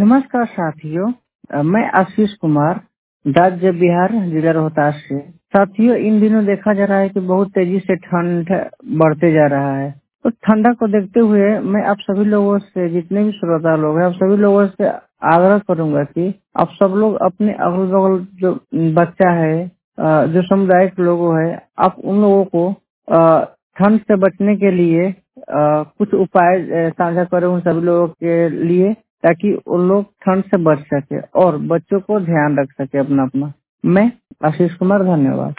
नमस्कार साथियों, मैं आशीष कुमार, राज्य बिहार, जिला रोहतास से। साथियों, इन दिनों देखा जा रहा है कि बहुत तेजी से ठंड बढ़ते जा रहा है। तो ठंडा को देखते हुए मैं आप सभी लोगों से, जितने भी श्रोता लोग हैं, आप सभी लोगों से आग्रह करूंगा कि आप सब लोग अपने अगल बगल जो बच्चा है, जो सामुदायिक लोग है, आप उन लोगों को ठंड से बचने के लिए कुछ उपाय साझा करें उन सभी लोगों के लिए, ताकि उन लोग ठंड से बच सके और बच्चों को ध्यान रख सके अपना। मैं आशीष कुमार, धन्यवाद।